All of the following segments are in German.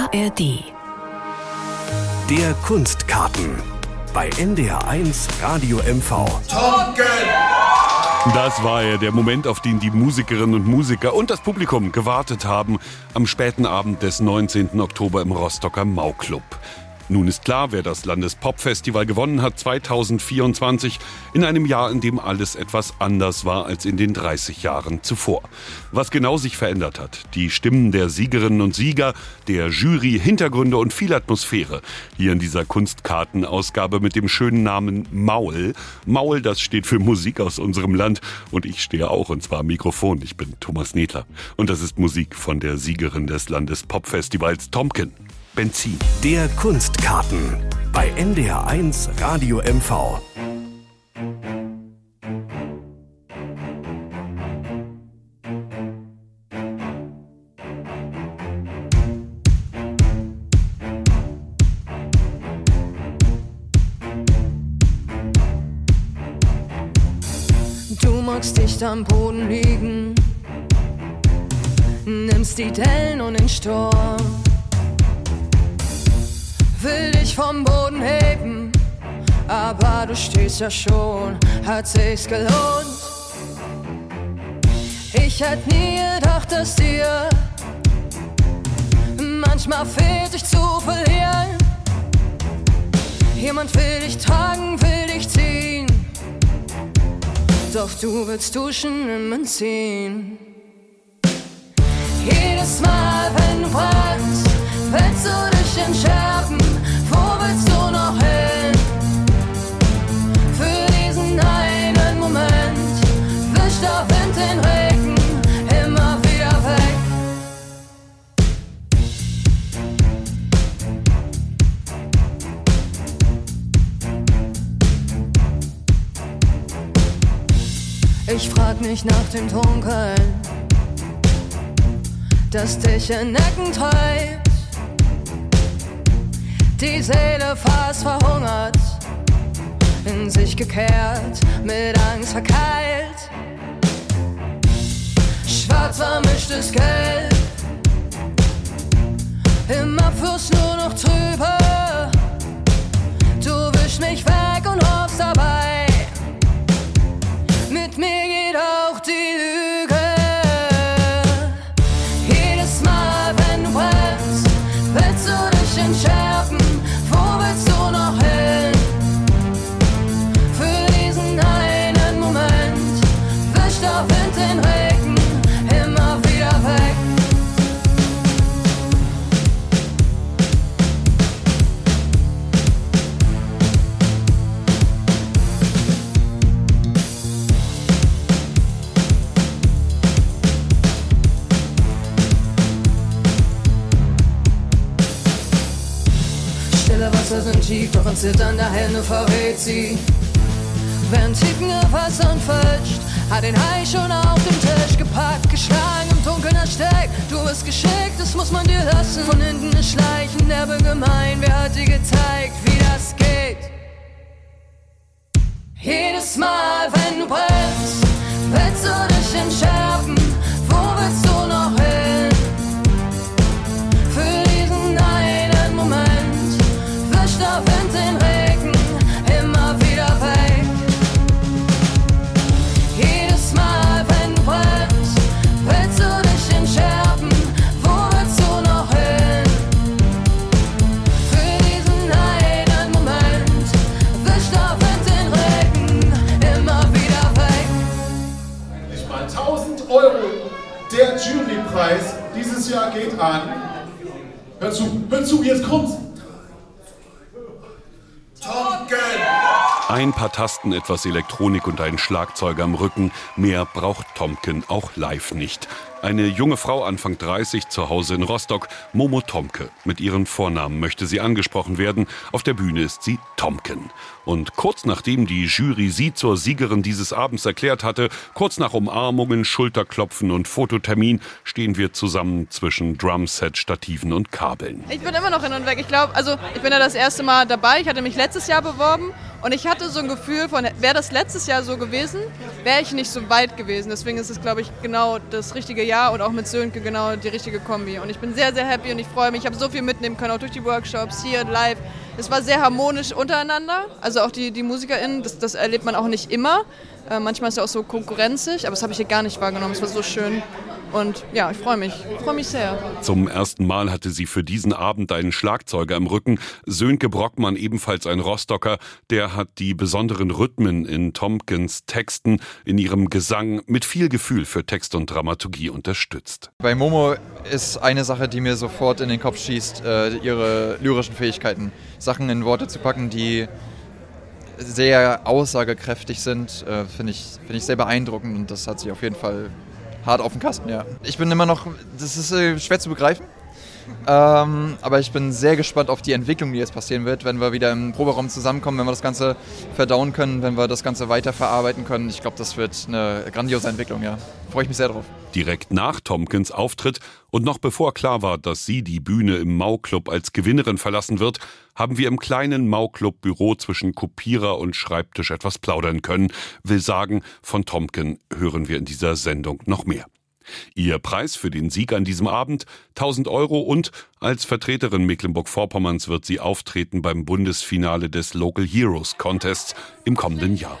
ARD. Der Kunstkarten bei NDR1 Radio MV. Tomken! Das war ja der Moment, auf den die Musikerinnen und Musiker und das Publikum gewartet haben am späten Abend des 19. Oktober im Rostocker Mau-Club. Nun ist klar, wer das Landespop-Festival gewonnen hat 2024, in einem Jahr, in dem alles etwas anders war als in den 30 Jahren zuvor. Was genau sich verändert hat, die Stimmen der Siegerinnen und Sieger, der Jury, Hintergründe und viel Atmosphäre. Hier in dieser Kunstkartenausgabe mit dem schönen Namen Maul. Maul, das steht für Musik aus unserem Land und ich stehe auch, und zwar am Mikrofon. Ich bin Thomas Nedler und das ist Musik von der Siegerin des Landespop-Festivals Tomken. Benzin. Der Kunstkarten bei NDR1 Radio MV. Du magst dicht am Boden liegen, nimmst die Dellen und den Sturm. Will dich vom Boden heben, aber du stehst ja schon, hat sich's gelohnt. Ich hätte nie gedacht, dass dir manchmal fehlt, dich zu verlieren. Jemand will dich tragen, will dich ziehen, doch du willst duschen im Benzin. Jedes Mal, wenn du brennst, willst du dich entschärfen. Wo willst du noch hin? Für diesen einen Moment wischt der Wind den Regen immer wieder weg. Ich frag mich nach dem Dunkeln, das dich in Ecken treibt. Die Seele fast verhungert, in sich gekehrt, mit Angst verkeilt. Schwarz vermischtes Gelb, im Abfluss nur noch trübe. Du wischst mich weg und hoffst dabei, mit mir geht auch die Lüge. Jedes Mal, wenn du brennst, willst du dich entschärfen. Wo willst du noch hin? Für diesen einen Moment wischt der Wind den Regen immer wieder weg. Wasser sind tief, doch ein Zittern der Hände verrät sie. Während Tiefen Wassern fälscht, hat den Hai schon auf den Tisch gepackt, geschlagen im Dunkeln ersteckt. Du bist geschickt, das muss man dir lassen. Von hinten ist Schleichen, derbe gemein. Wer hat dir gezeigt, wie das geht? Jedes Mal, wenn du brennst, willst du dich entschärfen. Wo willst du noch hin? Für diesen einen Moment wischt der Wind den Regen immer wieder weg. Jedes Mal, wenn du brennst, willst du dich entschärfen. Wo willst du noch hin? Für diesen einen Moment wischt der Wind den Regen immer wieder weg. Endlich mal 1000 €. Der Jurypreis dieses Jahr geht an. Hör zu, jetzt kommt's. Tomken! Ein paar Tasten, etwas Elektronik und ein Schlagzeuger am Rücken. Mehr braucht Tomken auch live nicht. Eine junge Frau, Anfang 30, zu Hause in Rostock, Momo Tomke. Mit ihren Vornamen möchte sie angesprochen werden. Auf der Bühne ist sie Tomken. Und kurz nachdem die Jury sie zur Siegerin dieses Abends erklärt hatte, kurz nach Umarmungen, Schulterklopfen und Fototermin, stehen wir zusammen zwischen Drumset, Stativen und Kabeln. Ich bin immer noch hin und weg. Ich glaube, ich bin ja das erste Mal dabei. Ich hatte mich letztes Jahr beworben und ich hatte so ein Gefühl von, wäre das letztes Jahr so gewesen, wäre ich nicht so weit gewesen. Deswegen ist es, glaube ich, genau das richtige Jahr und auch mit Sönke genau die richtige Kombi. Und ich bin sehr, sehr happy und ich freue mich. Ich habe so viel mitnehmen können, auch durch die Workshops, hier live. Es war sehr harmonisch untereinander, also auch die MusikerInnen, das erlebt man auch nicht immer. Manchmal ist ja auch so konkurrenzig, aber das habe ich hier gar nicht wahrgenommen. Es war so schön. Und ja, ich freue mich sehr. Zum ersten Mal hatte sie für diesen Abend einen Schlagzeuger im Rücken. Sönke Brockmann, ebenfalls ein Rostocker, der hat die besonderen Rhythmen in Tompkins Texten, in ihrem Gesang mit viel Gefühl für Text und Dramaturgie unterstützt. Bei Momo ist eine Sache, die mir sofort in den Kopf schießt, ihre lyrischen Fähigkeiten. Sachen in Worte zu packen, die sehr aussagekräftig sind, finde ich sehr beeindruckend und das hat sie auf jeden Fall hart auf dem Kasten, ja. Ich bin immer noch, das ist schwer zu begreifen, aber ich bin sehr gespannt auf die Entwicklung, die jetzt passieren wird, wenn wir wieder im Proberaum zusammenkommen, wenn wir das Ganze verdauen können, wenn wir das Ganze weiterverarbeiten können. Ich glaube, das wird eine grandiose Entwicklung, ja. Freue ich mich sehr drauf. Direkt nach Tompkins Auftritt und noch bevor klar war, dass sie die Bühne im Mau-Club als Gewinnerin verlassen wird, haben wir im kleinen Mau-Club-Büro zwischen Kopierer und Schreibtisch etwas plaudern können. Will sagen, von Tompkin hören wir in dieser Sendung noch mehr. Ihr Preis für den Sieg an diesem Abend 1.000 € und als Vertreterin Mecklenburg-Vorpommerns wird sie auftreten beim Bundesfinale des Local Heroes Contests im kommenden Jahr.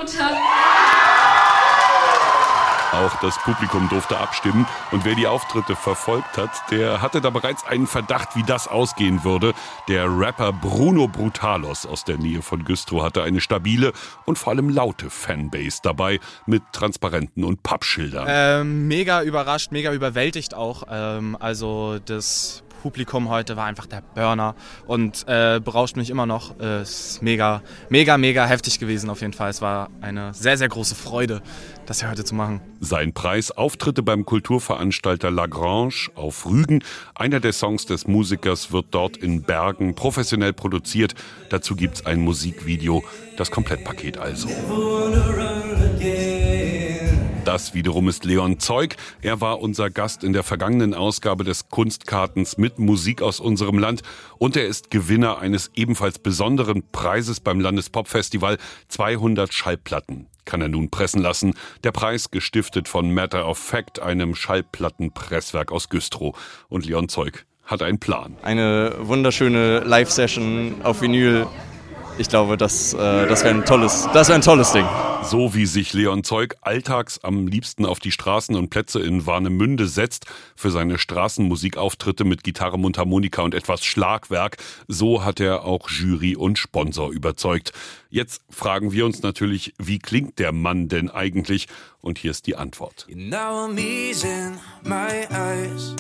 Auch das Publikum durfte abstimmen und wer die Auftritte verfolgt hat, der hatte da bereits einen Verdacht, wie das ausgehen würde. Der Rapper Bruno Brutalos aus der Nähe von Güstrow hatte eine stabile und vor allem laute Fanbase dabei mit Transparenten und Pappschildern. Mega überrascht, mega überwältigt auch. Also das Publikum heute war einfach der Burner und berauscht mich immer noch. Ist mega, mega, mega heftig gewesen auf jeden Fall. Es war eine sehr, sehr große Freude, das hier heute zu machen. Sein Preis: Auftritte beim Kulturveranstalter Lagrange auf Rügen. Einer der Songs des Musikers wird dort in Bergen professionell produziert. Dazu gibt's ein Musikvideo, das Komplettpaket also. Das wiederum ist Leon Zeug. Er war unser Gast in der vergangenen Ausgabe des Kunstkartens mit Musik aus unserem Land. Und er ist Gewinner eines ebenfalls besonderen Preises beim Landespopfestival. 200 Schallplatten kann er nun pressen lassen. Der Preis gestiftet von Matter of Fact, einem Schallplattenpresswerk aus Güstrow. Und Leon Zeug hat einen Plan. Eine wunderschöne Live-Session auf Vinyl. Ich glaube, das wäre ein tolles Ding. So wie sich Leon Zeug alltags am liebsten auf die Straßen und Plätze in Warnemünde setzt, für seine Straßenmusikauftritte mit Gitarre, Mundharmonika und etwas Schlagwerk, so hat er auch Jury und Sponsor überzeugt. Jetzt fragen wir uns natürlich, wie klingt der Mann denn eigentlich? Und hier ist die Antwort. Now I'm easing my eyes.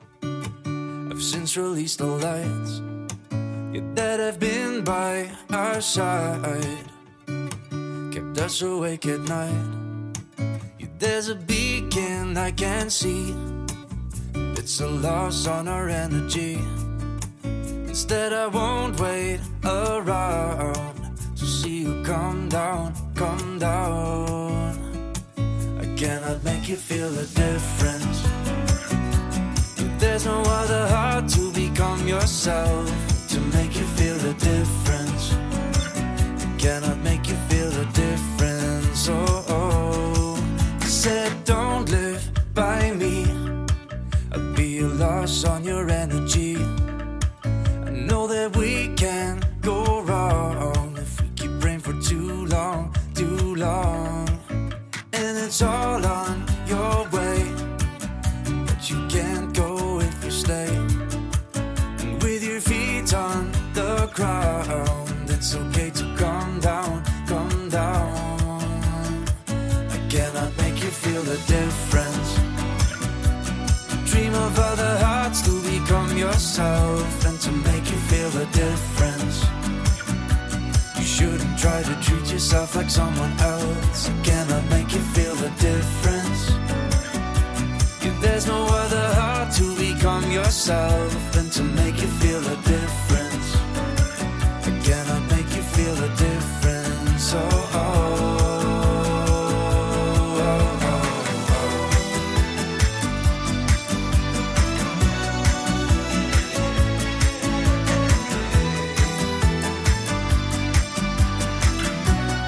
I've since released the lights. That have been by our side, kept us awake at night. There's a beacon I can see. It's a loss on our energy. Instead I won't wait around to see you come down, come down. I cannot make you feel the difference. There's no other heart to become yourself, to make you feel the difference. I cannot make you feel the difference. Oh, oh. I said don't live by me. I'll be a loss on your energy. I know that we can go wrong if we keep praying for too long, too long. And it's all on your way, but you can't go if you stay. And with your feet on the ground, it's okay to calm down, calm down. I cannot make you feel the difference. Dream of other hearts to become yourself and to make you feel the difference. You shouldn't try to treat yourself like someone else. I cannot make you feel the difference. Yeah, there's no other heart to become yourself and to make you feel the difference. I cannot make you feel the difference. Oh, oh, oh, oh.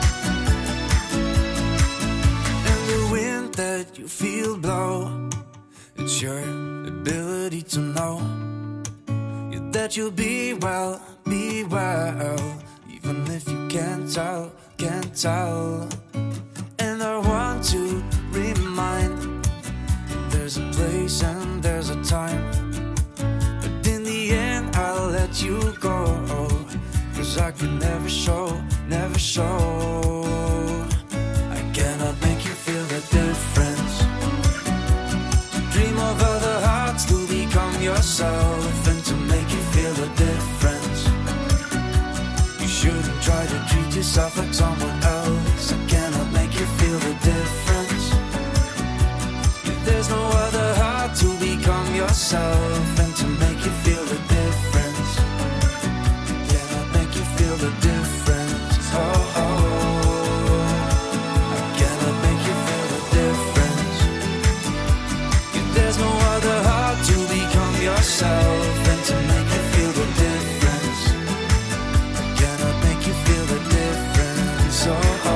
And the wind that you feel blow your ability to know that you'll be well, even if you can't tell. And I want to remind, there's a place and there's a time, but in the end I'll let you go, 'cause I could never show. I cannot make you feel the difference. Dream of other hearts to become yourself and to make you feel the difference. You shouldn't try to treat yourself like someone else. I cannot make you feel the difference. There's no other heart to become yourself and to make you feel the difference. Cannot make you feel the difference. Oh, I cannot make you feel the difference. There's no other heart to become yourself and to make you feel the difference. Cannot make you feel the difference.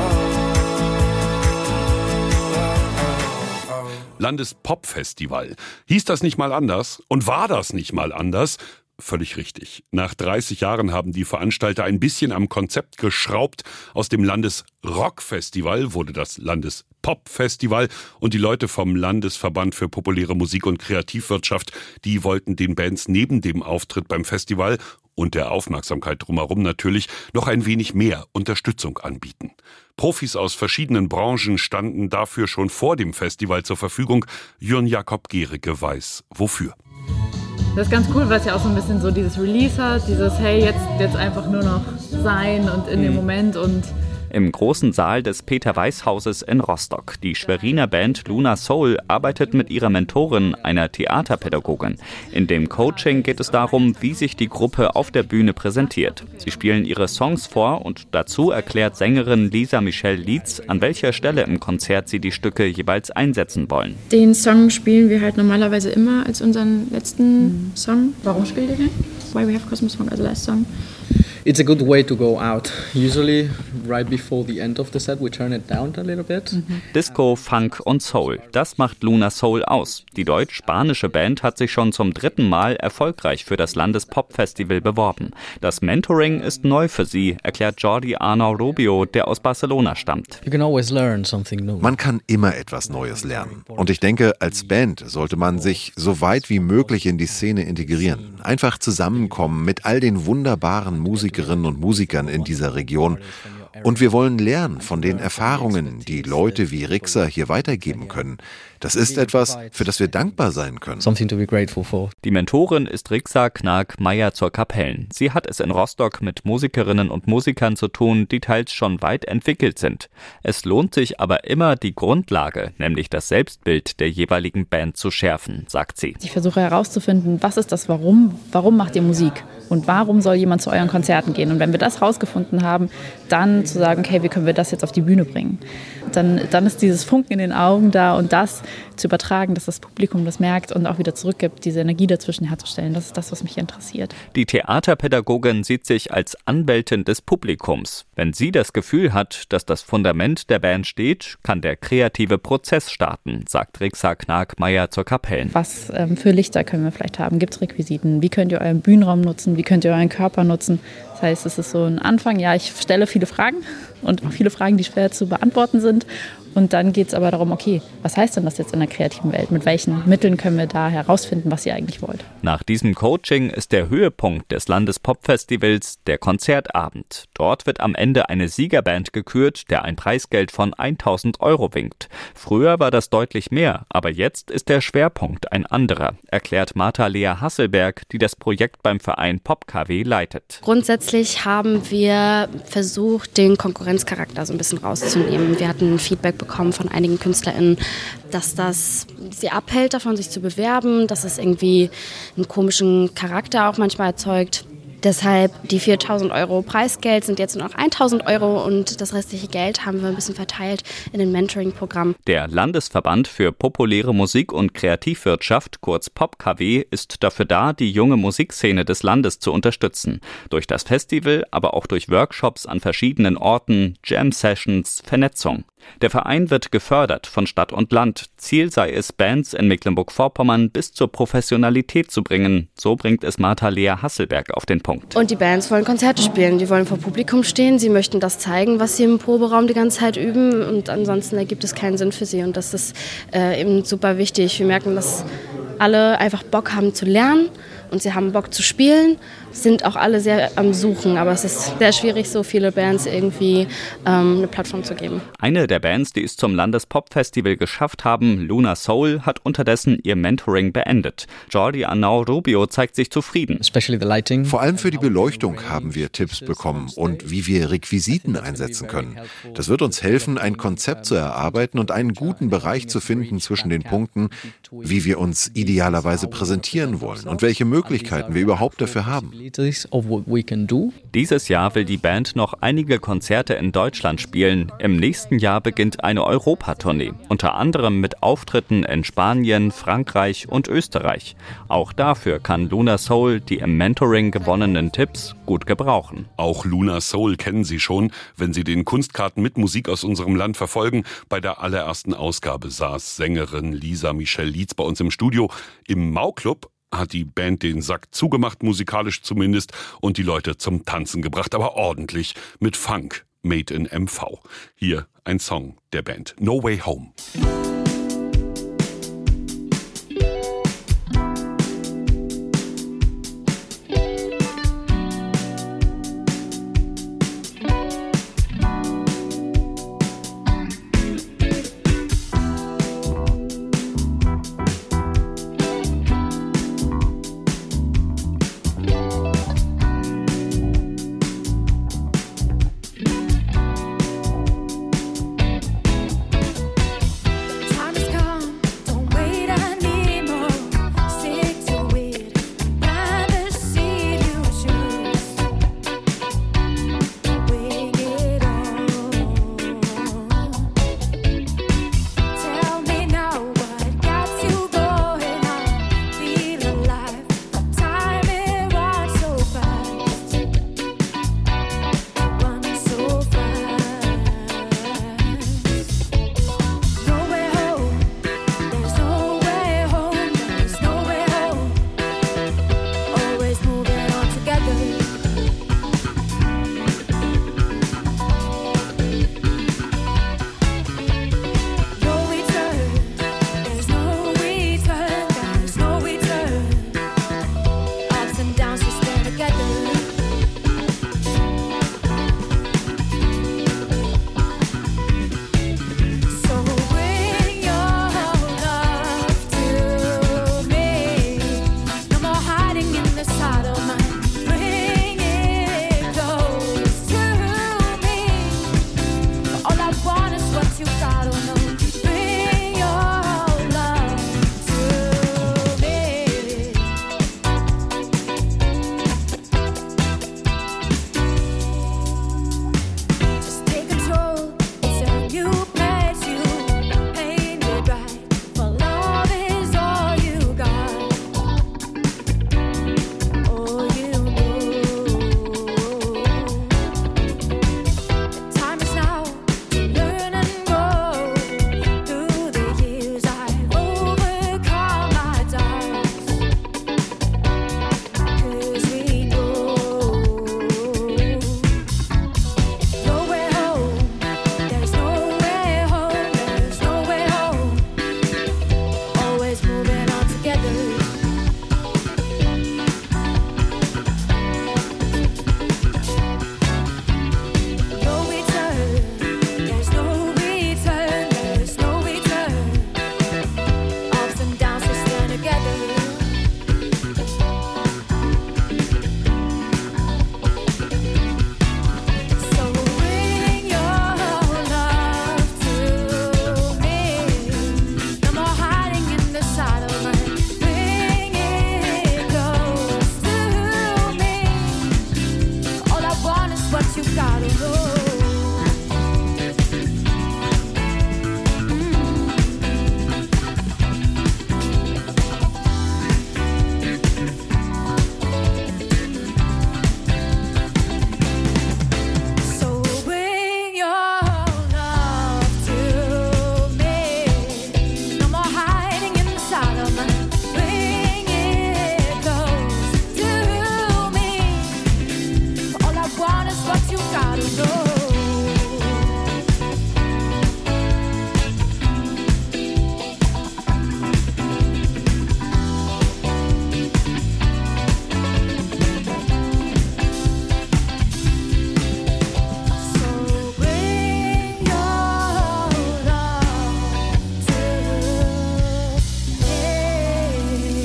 Landespopfestival. Hieß das nicht mal anders? Und war das nicht mal anders? Völlig richtig. Nach 30 Jahren haben die Veranstalter ein bisschen am Konzept geschraubt. Aus dem Landesrockfestival wurde das Landespopfestival und die Leute vom Landesverband für populäre Musik und Kreativwirtschaft, die wollten den Bands neben dem Auftritt beim Festival und der Aufmerksamkeit drumherum natürlich noch ein wenig mehr Unterstützung anbieten. Profis aus verschiedenen Branchen standen dafür schon vor dem Festival zur Verfügung. Jürgen Jakob Gericke weiß, wofür. Das ist ganz cool, weil es ja auch so ein bisschen so dieses Release hat, dieses hey, jetzt einfach nur noch sein und in dem Moment und im großen Saal des Peter-Weiß-Hauses in Rostock. Die Schweriner Band Luna Soul arbeitet mit ihrer Mentorin, einer Theaterpädagogin. In dem Coaching geht es darum, wie sich die Gruppe auf der Bühne präsentiert. Sie spielen ihre Songs vor und dazu erklärt Sängerin Lisa Michelle Lietz, an welcher Stelle im Konzert sie die Stücke jeweils einsetzen wollen. Den Song spielen wir halt normalerweise immer als unseren letzten Song. Warum spielt ihr den? Why We Have Christmas Song as the last song. It's a good way to go out. Usually, right before the end of the set, we turn it down a little bit. Disco, Funk und Soul, das macht Luna Soul aus. Die deutsch-spanische Band hat sich schon zum 3. Mal erfolgreich für das Landespopfestival beworben. Das Mentoring ist neu für sie, erklärt Jordi Arnau Rubio, der aus Barcelona stammt. You can always learn something new. Man kann immer etwas Neues lernen. Und ich denke, als Band sollte man sich so weit wie möglich in die Szene integrieren. Einfach zusammenkommen mit all den wunderbaren Musikerinnen und Musikern in dieser Region. Und wir wollen lernen von den Erfahrungen, die Leute wie Rixer hier weitergeben können. Das ist etwas, für das wir dankbar sein können. Something to be grateful for. Die Mentorin ist Rixer Knag-Meyer zur Kapellen. Sie hat es in Rostock mit Musikerinnen und Musikern zu tun, die teils schon weit entwickelt sind. Es lohnt sich aber immer, die Grundlage, nämlich das Selbstbild der jeweiligen Band zu schärfen, sagt sie. Ich versuche herauszufinden, was ist das Warum? Warum macht ihr Musik? Und warum soll jemand zu euren Konzerten gehen? Und wenn wir das rausgefunden haben, dann zu sagen, okay, wie können wir das jetzt auf die Bühne bringen? Dann ist dieses Funken in den Augen da und das zu übertragen, dass das Publikum das merkt und auch wieder zurückgibt, diese Energie dazwischen herzustellen. Das ist das, was mich interessiert. Die Theaterpädagogin sieht sich als Anwältin des Publikums. Wenn sie das Gefühl hat, dass das Fundament der Band steht, kann der kreative Prozess starten, sagt Rixer Knag-Meyer zur Kapellen. Was für Lichter können wir vielleicht haben? Gibt es Requisiten? Wie könnt ihr euren Bühnenraum nutzen? Wie könnt ihr euren Körper nutzen? Das heißt, es ist so ein Anfang. Ja, ich stelle viele Fragen und auch viele Fragen, die schwer zu beantworten sind. Und dann geht es aber darum, okay, was heißt denn das jetzt in der kreativen Welt? Mit welchen Mitteln können wir da herausfinden, was ihr eigentlich wollt? Nach diesem Coaching ist der Höhepunkt des Landespopfestivals der Konzertabend. Dort wird am Ende eine Siegerband gekürt, der ein Preisgeld von 1.000 € winkt. Früher war das deutlich mehr, aber jetzt ist der Schwerpunkt ein anderer, erklärt Martha-Lea Hasselberg, die das Projekt beim Verein PopKW leitet. Grundsätzlich haben wir versucht, den Konkurrenzcharakter so ein bisschen rauszunehmen. Wir hatten Feedback bekommen von einigen KünstlerInnen, dass das sie abhält davon, sich zu bewerben, dass es irgendwie einen komischen Charakter auch manchmal erzeugt. Deshalb die 4.000 € Preisgeld sind jetzt nur noch 1.000 € und das restliche Geld haben wir ein bisschen verteilt in den Mentoring-Programm. Der Landesverband für populäre Musik und Kreativwirtschaft, kurz PopKW, ist dafür da, die junge Musikszene des Landes zu unterstützen. Durch das Festival, aber auch durch Workshops an verschiedenen Orten, Jam-Sessions, Vernetzung. Der Verein wird gefördert von Stadt und Land. Ziel sei es, Bands in Mecklenburg-Vorpommern bis zur Professionalität zu bringen. So bringt es Martha-Lea Hasselberg auf den Punkt. Und die Bands wollen Konzerte spielen, die wollen vor Publikum stehen, sie möchten das zeigen, was sie im Proberaum die ganze Zeit üben und ansonsten ergibt es keinen Sinn für sie und das ist eben super wichtig. Wir merken, dass alle einfach Bock haben zu lernen und sie haben Bock zu spielen, sind auch alle sehr am Suchen, aber es ist sehr schwierig, so viele Bands irgendwie eine Plattform zu geben. Eine der Bands, die es zum Landespop-Festival geschafft haben, Luna Soul, hat unterdessen ihr Mentoring beendet. Jordi Arnau-Rubio zeigt sich zufrieden. Vor allem für die Beleuchtung haben wir Tipps bekommen und wie wir Requisiten einsetzen können. Das wird uns helfen, ein Konzept zu erarbeiten und einen guten Bereich zu finden zwischen den Punkten, wie wir uns idealerweise präsentieren wollen und welche Möglichkeiten wir überhaupt dafür haben. Dieses Jahr will die Band noch einige Konzerte in Deutschland spielen. Im nächsten Jahr beginnt eine Europatournee, unter anderem mit Auftritten in Spanien, Frankreich und Österreich. Auch dafür kann Luna Soul die im Mentoring gewonnenen Tipps gut gebrauchen. Auch Luna Soul kennen Sie schon, wenn Sie den Kunstkarten mit Musik aus unserem Land verfolgen. Bei der allerersten Ausgabe saß Sängerin Lisa Michelle Lietz bei uns im Studio. Im Mau-Club hat die Band den Sack zugemacht, musikalisch zumindest, und die Leute zum Tanzen gebracht, aber ordentlich mit Funk, made in MV. Hier ein Song der Band, No Way Home.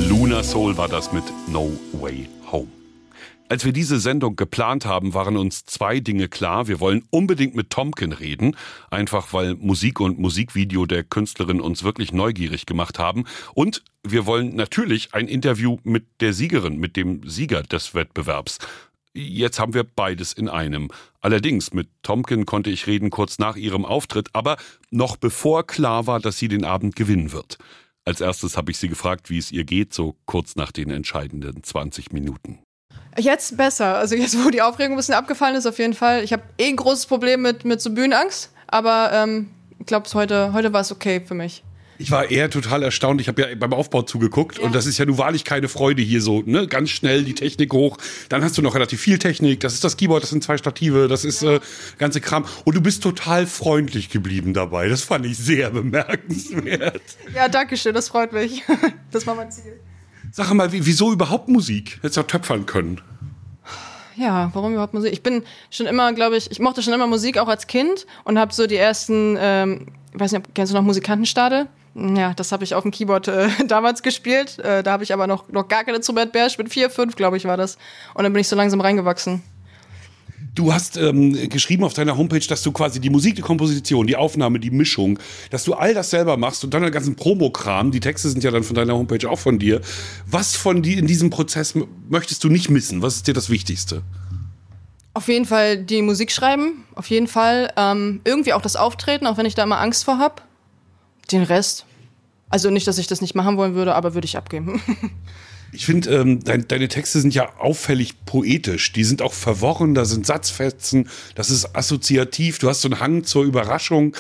Luna Soul war das mit No Way Home. Als wir diese Sendung geplant haben, waren uns zwei Dinge klar. Wir wollen unbedingt mit Tomken reden, einfach weil Musik und Musikvideo der Künstlerin uns wirklich neugierig gemacht haben. Und wir wollen natürlich ein Interview mit der Siegerin, mit dem Sieger des Wettbewerbs. Jetzt haben wir beides in einem. Allerdings, mit Tomken konnte ich reden kurz nach ihrem Auftritt, aber noch bevor klar war, dass sie den Abend gewinnen wird. Als erstes habe ich sie gefragt, wie es ihr geht, so kurz nach den entscheidenden 20 Minuten. Jetzt besser. Also jetzt, wo die Aufregung ein bisschen abgefallen ist, auf jeden Fall. Ich habe ein großes Problem mit so Bühnenangst, aber ich glaube, heute war es okay für mich. Ich war eher total erstaunt. Ich habe ja beim Aufbau zugeguckt und das ist ja nun wahrlich keine Freude hier so, ne? Ganz schnell die Technik hoch. Dann hast du noch relativ viel Technik. Das ist das Keyboard, das sind 2 Stative, das ist ganze Kram. Und du bist total freundlich geblieben dabei. Das fand ich sehr bemerkenswert. Ja, danke schön, das freut mich. Das war mein Ziel. Sag mal, wieso überhaupt Musik? Hättest du auch töpfern können. Ja, warum überhaupt Musik? Ich bin schon immer, glaube ich mochte schon immer Musik, auch als Kind. Und habe so die ersten, ich weiß nicht, kennst du noch Musikantenstadel? Ja, das habe ich auf dem Keyboard damals gespielt. Da habe ich aber noch gar kein Instrument beherrscht. Mit 4, 5, glaube ich, war das. Und dann bin ich so langsam reingewachsen. Du hast geschrieben auf deiner Homepage, dass du quasi die Musik, die Komposition, die Aufnahme, die Mischung, dass du all das selber machst und dann den ganzen Promokram, die Texte sind ja dann von deiner Homepage auch von dir. Was von dir in diesem Prozess möchtest du nicht missen? Was ist dir das Wichtigste? Auf jeden Fall die Musik schreiben, auf jeden Fall. Irgendwie auch das Auftreten, auch wenn ich da immer Angst vor habe. Den Rest. Also nicht, dass ich das nicht machen wollen würde, aber würde ich abgeben. Ich finde, deine Texte sind ja auffällig poetisch. Die sind auch verworren, da sind Satzfetzen, das ist assoziativ. Du hast so einen Hang zur Überraschung.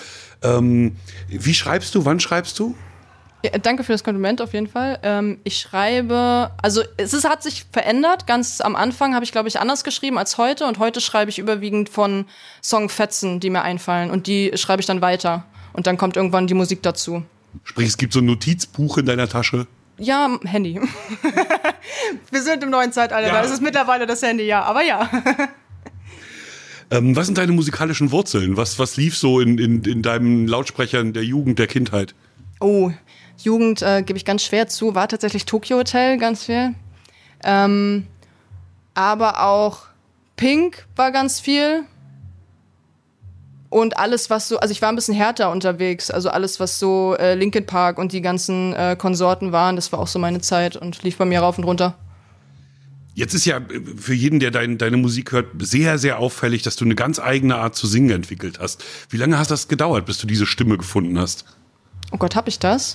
Wie schreibst du? Wann schreibst du? Ja, danke für das Kompliment auf jeden Fall. Ich schreibe, also hat sich verändert. Ganz am Anfang habe ich, glaube ich, anders geschrieben als heute. Und heute schreibe ich überwiegend von Songfetzen, die mir einfallen. Und die schreibe ich dann weiter. Und dann kommt irgendwann die Musik dazu. Sprich, es gibt so ein Notizbuch in deiner Tasche? Ja, Handy. Wir sind im neuen Zeitalter, ja. Da ist es mittlerweile das Handy, ja, aber ja. Was sind deine musikalischen Wurzeln? Was lief so in deinen Lautsprechern der Jugend, der Kindheit? Oh, Jugend gebe ich ganz schwer zu, war tatsächlich Tokyo Hotel ganz viel. Aber auch Pink war ganz viel. Und alles, was so, also ich war ein bisschen härter unterwegs, also alles, was so Linkin Park und die ganzen Konsorten waren, das war auch so meine Zeit und lief bei mir rauf und runter. Jetzt ist ja für jeden, der deine Musik hört, sehr, sehr auffällig, dass du eine ganz eigene Art zu singen entwickelt hast. Wie lange hat das gedauert, bis du diese Stimme gefunden hast? Oh Gott, hab ich das?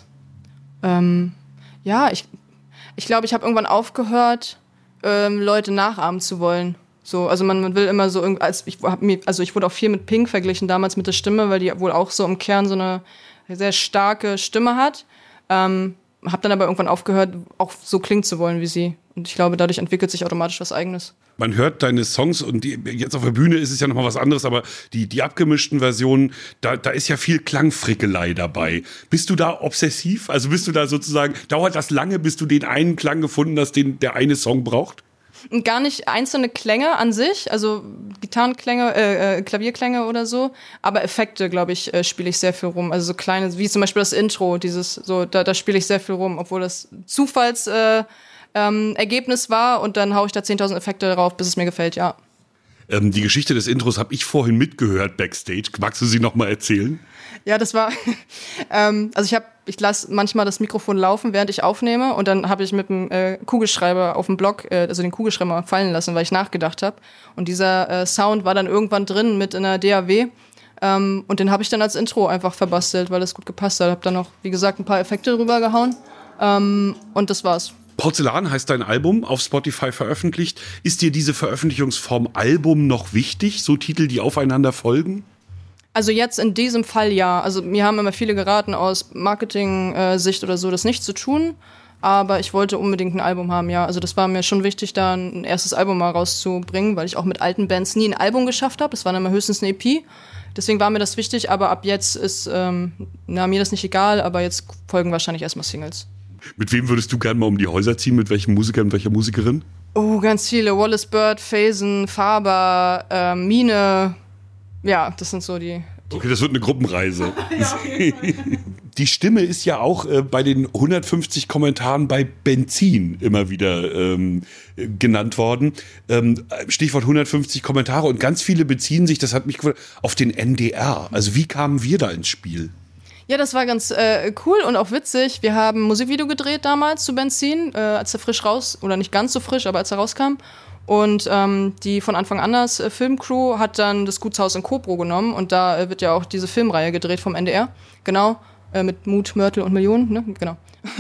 Ja, ich glaube, ich habe irgendwann aufgehört, Leute nachahmen zu wollen. So, also man will immer so, ich wurde auch viel mit Pink verglichen damals mit der Stimme, weil die wohl auch so im Kern so eine sehr starke Stimme hat. Hab dann aber irgendwann aufgehört, auch so klingen zu wollen wie sie. Und ich glaube, dadurch entwickelt sich automatisch was Eigenes. Man hört deine Songs und jetzt auf der Bühne ist es ja nochmal was anderes, aber die abgemischten Versionen, da ist ja viel Klangfrickelei dabei. Bist du da obsessiv? Also bist du da sozusagen, dauert das lange, bis du den einen Klang gefunden hast, den der eine Song braucht? Gar nicht einzelne Klänge an sich, also Gitarrenklänge, Klavierklänge oder so, aber Effekte, glaube ich, spiele ich sehr viel rum. Also so kleine, wie zum Beispiel das Intro, da spiele ich sehr viel rum, obwohl das Zufallsergebnis war und dann haue ich da 10.000 Effekte drauf, bis es mir gefällt, ja. Die Geschichte des Intros habe ich vorhin mitgehört backstage. Magst du sie nochmal erzählen? Ja, das war, also ich lasse manchmal das Mikrofon laufen, während ich aufnehme und dann habe ich mit dem Kugelschreiber auf dem Block, also den Kugelschreiber fallen lassen, weil ich nachgedacht habe. Und dieser Sound war dann irgendwann drin mit in der DAW und den habe ich dann als Intro einfach verbastelt, weil das gut gepasst hat. Habe dann noch, wie gesagt, ein paar Effekte drüber gehauen und das war's. Porzellan heißt dein Album, auf Spotify veröffentlicht. Ist dir diese Veröffentlichungsform Album noch wichtig, so Titel, die aufeinander folgen? Also jetzt in diesem Fall ja. Also mir haben immer viele geraten, aus Marketing-Sicht oder so, das nicht zu tun. Aber ich wollte unbedingt ein Album haben, ja. Also das war mir schon wichtig, da ein erstes Album mal rauszubringen, weil ich auch mit alten Bands nie ein Album geschafft habe. Das war dann immer höchstens eine EP. Deswegen war mir das wichtig, aber ab jetzt ist mir das nicht egal, aber jetzt folgen wahrscheinlich erstmal Singles. Mit wem würdest du gerne mal um die Häuser ziehen? Mit welchem Musiker und welcher Musikerin? Oh, ganz viele. Wallace Bird, Phasen, Faber, Mine. Ja, das sind so die Okay, das wird eine Gruppenreise. Die Stimme ist ja auch bei den 150 Kommentaren bei Benzin immer wieder genannt worden. Stichwort 150 Kommentare und ganz viele beziehen sich, das hat mich gefragt, auf den NDR. Also wie kamen wir da ins Spiel? Ja, das war ganz cool und auch witzig. Wir haben ein Musikvideo gedreht damals zu Benzin, als er frisch raus, oder nicht ganz so frisch, aber als er rauskam. Und die von Anfang an das Filmcrew hat dann das Gutshaus in Kobro genommen und da wird ja auch diese Filmreihe gedreht vom NDR, genau, mit Mut, Mörtel und Millionen, ne? Genau.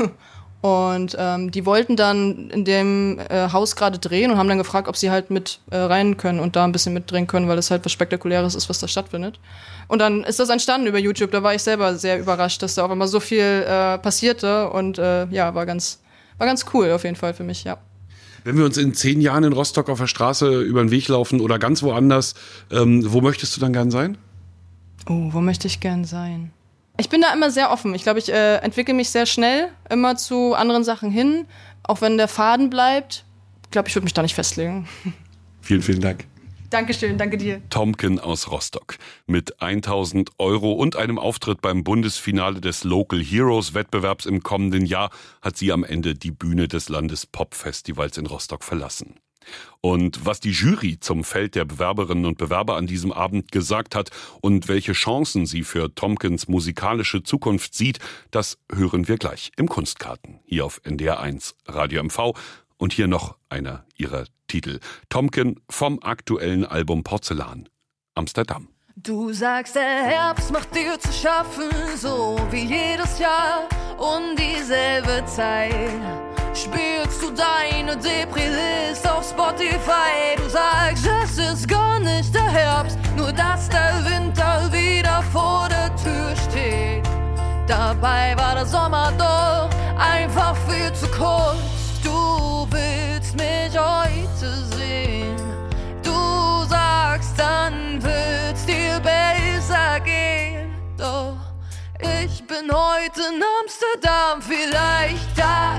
Und die wollten dann in dem Haus gerade drehen und haben dann gefragt, ob sie halt mit rein können und da ein bisschen mitdrehen können, weil das halt was Spektakuläres ist, was da stattfindet. Und dann ist das entstanden über YouTube, da war ich selber sehr überrascht, dass da auch immer so viel passierte und ja, war ganz cool auf jeden Fall für mich, ja. Wenn wir uns in 10 Jahren in Rostock auf der Straße über den Weg laufen oder ganz woanders, wo möchtest du dann gern sein? Oh, wo möchte ich gern sein? Ich bin da immer sehr offen. Ich glaube, ich entwickle mich sehr schnell immer zu anderen Sachen hin. Auch wenn der Faden bleibt, ich glaube, ich würde mich da nicht festlegen. Vielen, vielen Dank. Dankeschön, danke dir. Tomken aus Rostock. Mit 1.000 € und einem Auftritt beim Bundesfinale des Local Heroes Wettbewerbs im kommenden Jahr hat sie am Ende die Bühne des Landespop-Festivals in Rostock verlassen. Und was die Jury zum Feld der Bewerberinnen und Bewerber an diesem Abend gesagt hat und welche Chancen sie für Tomkens musikalische Zukunft sieht, das hören wir gleich im Kunstkarten. Hier auf NDR 1 Radio MV. Und hier noch einer ihrer Titel. Tomken vom aktuellen Album Porzellan, Amsterdam. Du sagst, der Herbst macht dir zu schaffen, so wie jedes Jahr um dieselbe Zeit. Spielst du deine Depri-List auf Spotify? Du sagst, es ist gar nicht der Herbst, nur dass der Winter wieder vor der Tür steht. Dabei war der Sommer doch einfach viel zu kurz. Du willst mich heute sehen. Du sagst, dann wird's dir besser gehen. Doch ich bin heute in Amsterdam, vielleicht da.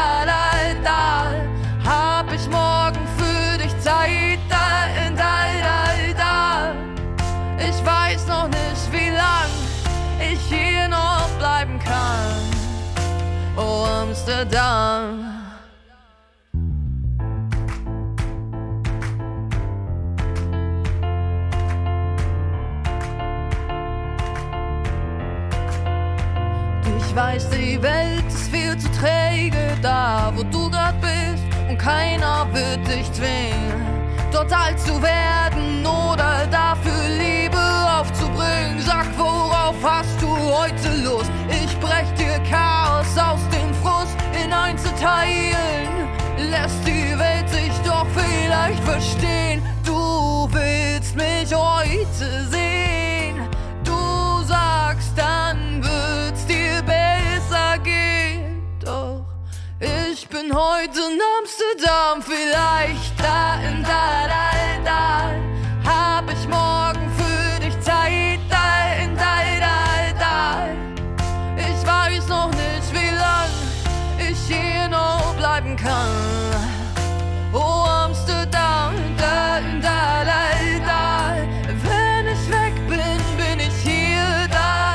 Hab ich morgen für dich Zeit, da. Ich weiß noch nicht, wie lang ich hier noch bleiben kann. Oh, Amsterdam. Ich weiß, die Welt ist viel zu träge, da wo du grad bist, und keiner wird dich zwingen, dort alt zu werden oder dafür Liebe aufzubringen. Sag, worauf hast du heute Lust? Ich brech dir Chaos aus dem Frust in Einzelteilen. Lässt die Welt sich doch vielleicht verstehen. Du willst mich heute sehen. Du sagst, dann wird's dir besser gehen. Doch ich bin heute in Amsterdam, vielleicht da. Hab ich morgen für dich Zeit, da. Ich weiß noch nicht, wie lang ich hier noch bleiben kann. Oh, Amsterdam, da. Wenn ich weg bin, bin ich hier, da.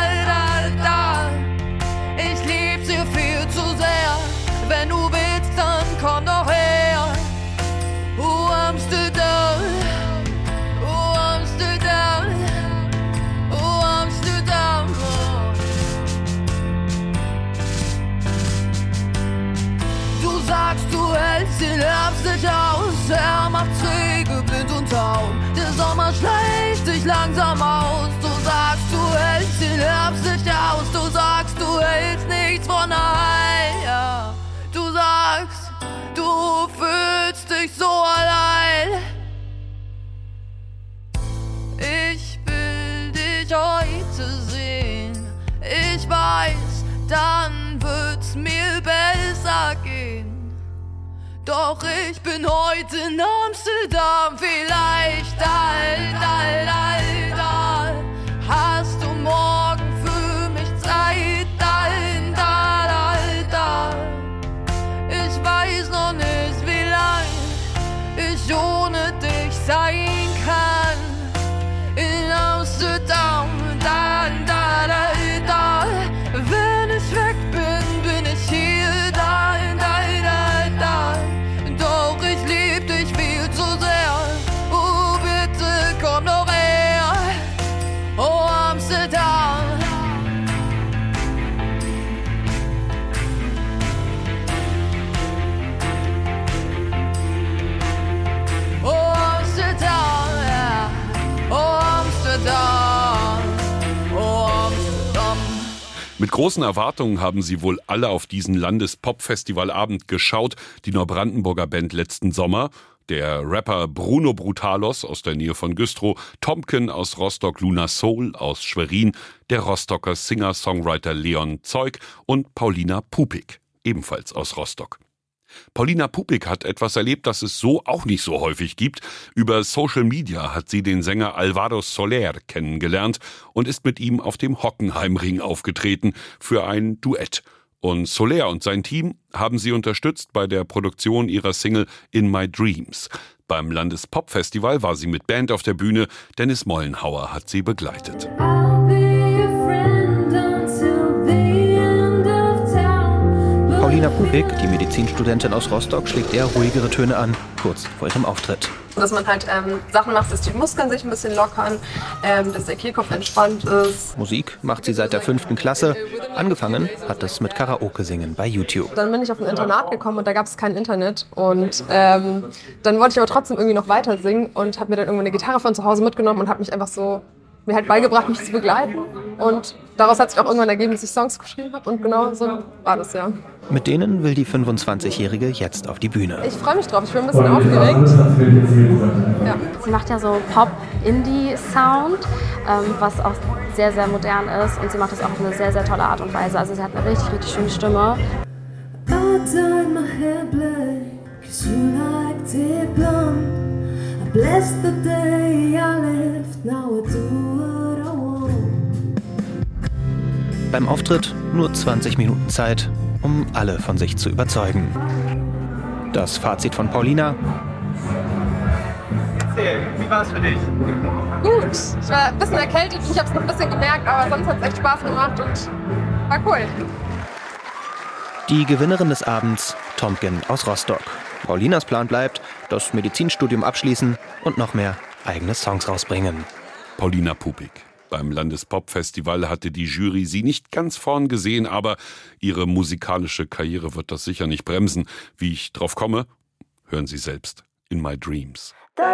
Ich lieb's hier viel zu sehr. Wenn du willst, dann komm doch her. Oh, Amsterdam, oh, Amsterdam, oh, Amsterdam. Du sagst, du hältst den Herbst nicht aus. Er macht träge, blind und taub. Der Sommer schleicht dich langsam aus. Du sagst, du hältst den Herbst nicht aus. Du sagst, du hältst nichts von daheim. Du sagst, du fühlst dich so allein. Ich will dich heute sehen. Ich weiß, dann wird's mir besser gehen. Doch ich bin heute in Amsterdam, vielleicht da. Hast du morgen für mich Zeit, da. Ich weiß noch nicht, wie lang ich ohne dich sein kann. In Amsterdam. Mit großen Erwartungen haben sie wohl alle auf diesen Landespop-Festivalabend geschaut, die Neubrandenburger Band letzten Sommer. Der Rapper Bruno Brutalos aus der Nähe von Güstrow, Tomken aus Rostock, Luna Soul aus Schwerin, der Rostocker Singer-Songwriter Leon Zeug und Paulina Pupik, ebenfalls aus Rostock. Paulina Pupik hat etwas erlebt, das es so auch nicht so häufig gibt. Über Social Media hat sie den Sänger Alvaro Soler kennengelernt und ist mit ihm auf dem Hockenheimring aufgetreten für ein Duett. Und Soler und sein Team haben sie unterstützt bei der Produktion ihrer Single In My Dreams. Beim Landespop-Festival war sie mit Band auf der Bühne. Dennis Mollenhauer hat sie begleitet. Paulina Pupik, die Medizinstudentin aus Rostock, schlägt eher ruhigere Töne an, kurz vor ihrem Auftritt. Dass man halt Sachen macht, dass die Muskeln sich ein bisschen lockern, dass der Kehlkopf entspannt ist. Musik macht sie seit der 5. Klasse. Angefangen hat es mit Karaoke-Singen bei YouTube. Dann bin ich auf ein Internat gekommen und da gab es kein Internet. Und dann wollte ich aber trotzdem irgendwie noch weiter singen und habe mir dann irgendwann eine Gitarre von zu Hause mitgenommen und habe mich einfach so mir halt beigebracht, mich zu begleiten. Und daraus hat sich auch irgendwann ergeben, dass ich Songs geschrieben habe. Und genau so war das, ja. Mit denen will die 25-Jährige jetzt auf die Bühne. Ich freue mich drauf, ich bin ein bisschen aufgeregt. Ja. Sie macht ja so Pop-Indie-Sound, was auch sehr, sehr modern ist. Und sie macht das auch auf eine sehr, sehr tolle Art und Weise. Also sie hat eine richtig, richtig schöne Stimme. Beim Auftritt nur 20 Minuten Zeit, um alle von sich zu überzeugen. Das Fazit von Paulina: Wie war es für dich? Gut, ich war ein bisschen erkältet, ich habe es noch ein bisschen gemerkt, aber sonst hat es echt Spaß gemacht und war cool. Die Gewinnerin des Abends, Tomken aus Rostock. Paulinas Plan bleibt, das Medizinstudium abschließen und noch mehr eigene Songs rausbringen. Paulina Pupik. Beim Landespop-Festival hatte die Jury sie nicht ganz vorn gesehen, aber ihre musikalische Karriere wird das sicher nicht bremsen. Wie ich drauf komme, hören Sie selbst. In My Dreams.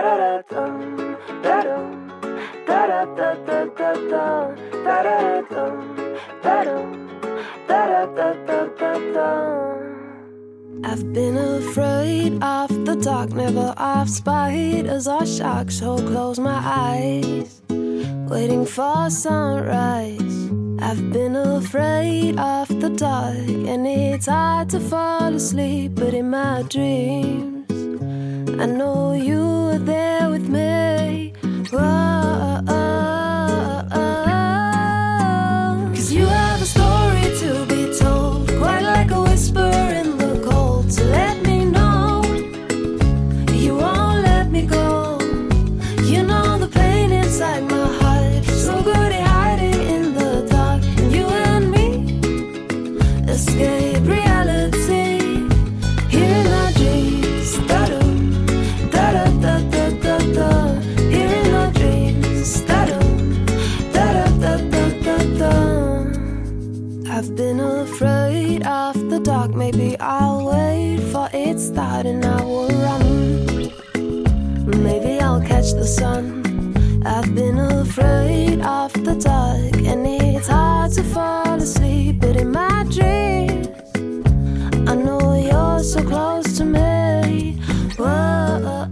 I've been afraid of the dark, never of spiders or sharks, so close my eyes, waiting for sunrise. I've been afraid of the dark, and it's hard to fall asleep, but in my dreams I know you were there with me. Whoa, 'cause you have a story to be told, quite like a whisper in the cold. So let me know you won't let me go. You know the pain inside my heart, so good at hiding in the dark. And you and me escape reality here in our dreams. Da-dum, da-da-da-da-da-da. Here in our dreams. Da-dum, da-da-da-da-da-da. I've been afraid of the dark. Maybe I'll wait for its start and I will run. Maybe I'll catch the sun. I've been afraid of the dark, and it's hard to fall asleep, but in my dreams I know you're so close to me. Whoa,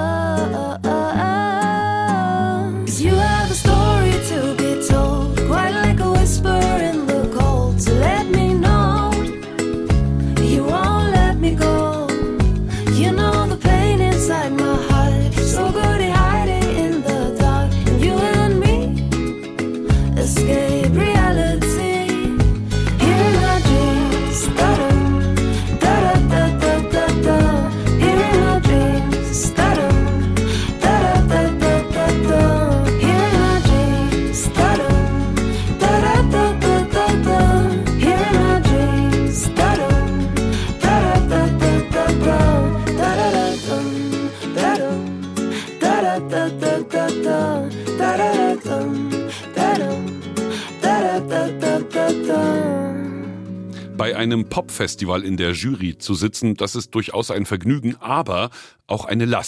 'cause you have a story to be told, quite like a whisper in the cold. So let me know you won't let me go. You know the pain inside my heart, so good at hiding in the dark. And you and me escape reality here in our dreams. Da-dum, da-da-da-da-da-da. Here in our dreams. Da-dum, da-da-da-da-da-da. Here in our dreams. Da-dum, da-da-da-da-da-da. Here in our dreams. Da-dum, da-da-da-da-da-da. Da-da-da-dum, da-dum, da-da-da-da-da-da. Da-da-da-dum, da-dum, da-da-da-da-da-da. Bei einem Popfestival in der Jury zu sitzen, das ist durchaus ein Vergnügen, aber auch eine Last.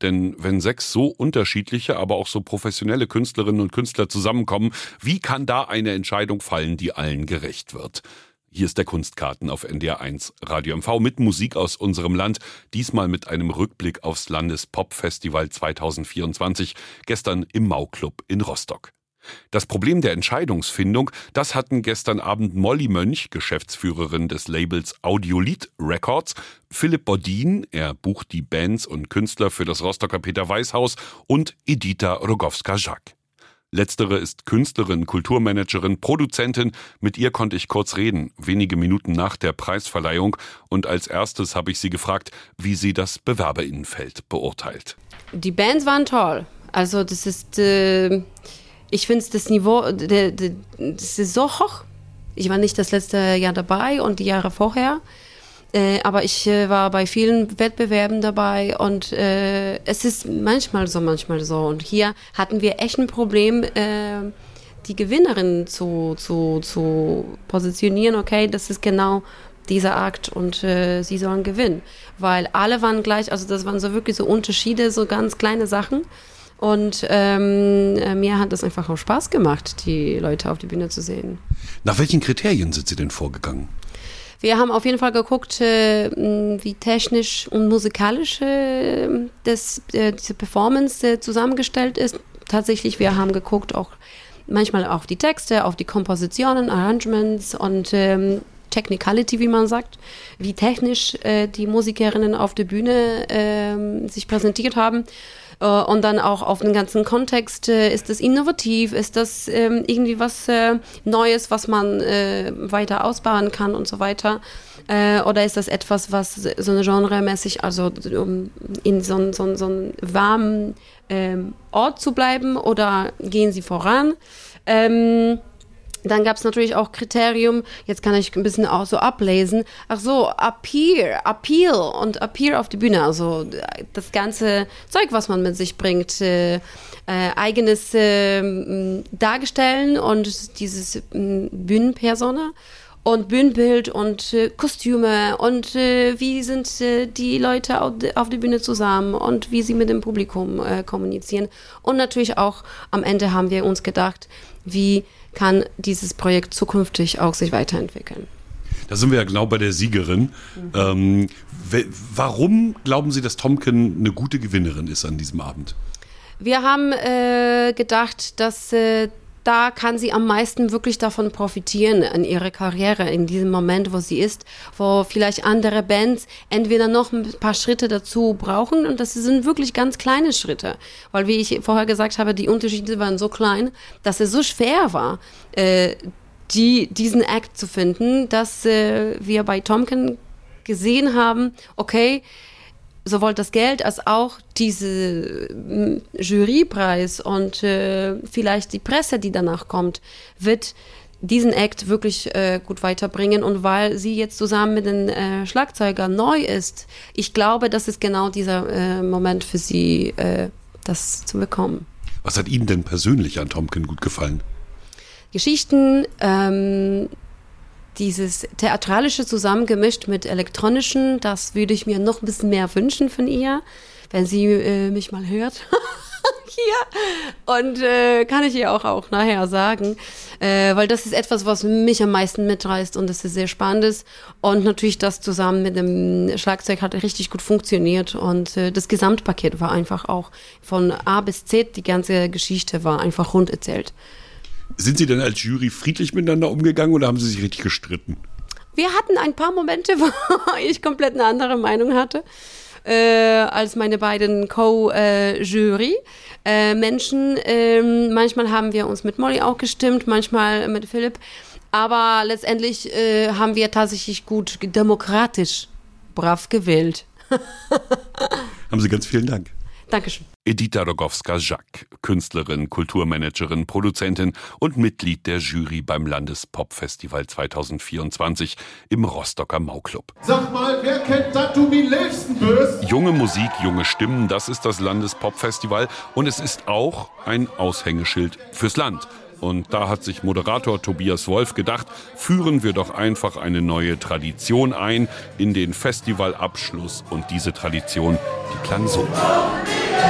Denn wenn 6 so unterschiedliche, aber auch so professionelle Künstlerinnen und Künstler zusammenkommen, wie kann da eine Entscheidung fallen, die allen gerecht wird? Hier ist der Kunstkarten auf NDR 1 Radio MV mit Musik aus unserem Land, diesmal mit einem Rückblick aufs Landespop-Festival 2024, gestern im Mau-Club in Rostock. Das Problem der Entscheidungsfindung, das hatten gestern Abend Molly Mönch, Geschäftsführerin des Labels Audiolith Records, Philipp Bodin, er bucht die Bands und Künstler für das Rostocker Peter-Weiß-Haus, und Edita Rogowska-Jack. Letztere ist Künstlerin, Kulturmanagerin, Produzentin. Mit ihr konnte ich kurz reden, wenige Minuten nach der Preisverleihung. Und als erstes habe ich sie gefragt, wie sie das BewerberInnenfeld beurteilt. Die Bands waren toll. Also das ist, ich finde das Niveau, das ist so hoch. Ich war nicht das letzte Jahr dabei und die Jahre vorher. Aber ich war bei vielen Wettbewerben dabei und es ist manchmal so. Und hier hatten wir echt ein Problem, die Gewinnerin zu positionieren. Okay, das ist genau dieser Akt und sie sollen gewinnen. Weil alle waren gleich, also das waren so wirklich so Unterschiede, so ganz kleine Sachen. Und mir hat es einfach auch Spaß gemacht, die Leute auf die Bühne zu sehen. Nach welchen Kriterien sind Sie denn vorgegangen? Wir haben auf jeden Fall geguckt, wie technisch und musikalisch diese Performance zusammengestellt ist. Tatsächlich, wir haben geguckt auch manchmal auf die Texte, auf die Kompositionen, Arrangements und Technicality, wie man sagt, wie technisch die Musikerinnen auf der Bühne sich präsentiert haben. Und dann auch auf den ganzen Kontext, ist das innovativ, ist das irgendwie was Neues, was man weiter ausbauen kann und so weiter. Oder ist das etwas, was so eine genremäßig, also in so einem warmen Ort zu bleiben, oder gehen sie voran? Dann gab es natürlich auch Kriterium, jetzt kann ich ein bisschen auch so ablesen, Appeal auf die Bühne, also das ganze Zeug, was man mit sich bringt, eigenes Darstellen und dieses Bühnenpersona und Bühnenbild und Kostüme und wie sind die Leute auf der Bühne zusammen und wie sie mit dem Publikum kommunizieren. Und natürlich auch am Ende haben wir uns gedacht, wie kann dieses Projekt zukünftig auch sich weiterentwickeln. Da sind wir ja genau bei der Siegerin. Warum glauben Sie, dass Tomken eine gute Gewinnerin ist an diesem Abend? Wir haben gedacht, dass da kann sie am meisten wirklich davon profitieren in ihrer Karriere, in diesem Moment, wo sie ist, wo vielleicht andere Bands entweder noch ein paar Schritte dazu brauchen, und das sind wirklich ganz kleine Schritte, weil, wie ich vorher gesagt habe, die Unterschiede waren so klein, dass es so schwer war, diesen Act zu finden, dass wir bei Tomken gesehen haben, okay, sowohl das Geld als auch diese Jurypreis und vielleicht die Presse, die danach kommt, wird diesen Act wirklich gut weiterbringen. Und weil sie jetzt zusammen mit den Schlagzeugern neu ist, ich glaube, das ist genau dieser Moment für sie, das zu bekommen. Was hat Ihnen denn persönlich an Tomken gut gefallen? Geschichten, dieses Theatralische zusammengemischt mit Elektronischen, das würde ich mir noch ein bisschen mehr wünschen von ihr, wenn sie mich mal hört. Hier. Und kann ich ihr auch nachher sagen, weil das ist etwas, was mich am meisten mitreißt und das ist sehr Spannendes. Und natürlich das zusammen mit dem Schlagzeug hat richtig gut funktioniert und das Gesamtpaket war einfach auch von A bis Z, die ganze Geschichte war einfach rund erzählt. Sind Sie denn als Jury friedlich miteinander umgegangen oder haben Sie sich richtig gestritten? Wir hatten ein paar Momente, wo ich komplett eine andere Meinung hatte als meine beiden Co-Jury-Menschen. Manchmal haben wir uns mit Molly auch gestimmt, manchmal mit Philipp. Aber letztendlich haben wir tatsächlich gut, demokratisch, brav gewählt. Haben Sie ganz vielen Dank. Dankeschön. Edita Rogowska-Jack, Künstlerin, Kulturmanagerin, Produzentin und Mitglied der Jury beim Landespop-Festival 2024 im Rostocker Mau-Club. Sag mal, wer kennt Dat du mi liebsten bist? Junge Musik, junge Stimmen, das ist das Landespop-Festival und es ist auch ein Aushängeschild fürs Land. Und da hat sich Moderator Tobias Wolf gedacht, führen wir doch einfach eine neue Tradition ein in den Festivalabschluss. Und diese Tradition, die klang so.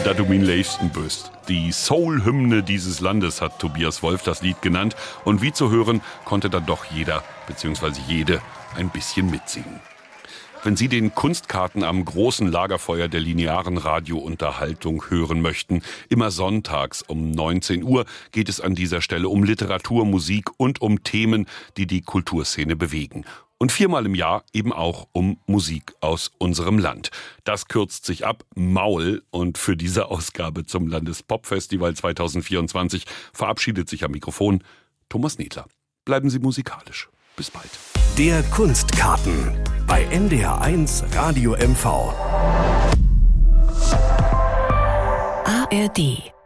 da du min leisten bist. Die Soul-Hymne dieses Landes hat Tobias Wolf das Lied genannt. Und wie zu hören, konnte dann doch jeder bzw. jede ein bisschen mitsingen. Wenn Sie den Kunstkarten am großen Lagerfeuer der linearen Radiounterhaltung hören möchten, immer sonntags um 19 Uhr geht es an dieser Stelle um Literatur, Musik und um Themen, die die Kulturszene bewegen. Und 4-mal im Jahr eben auch um Musik aus unserem Land. Das kürzt sich ab, Maul. Und für diese Ausgabe zum Landespopfestival 2024 verabschiedet sich am Mikrofon Thomas Nedler. Bleiben Sie musikalisch. Bis bald. Der Kunstkarten bei NDR1 Radio MV. ARD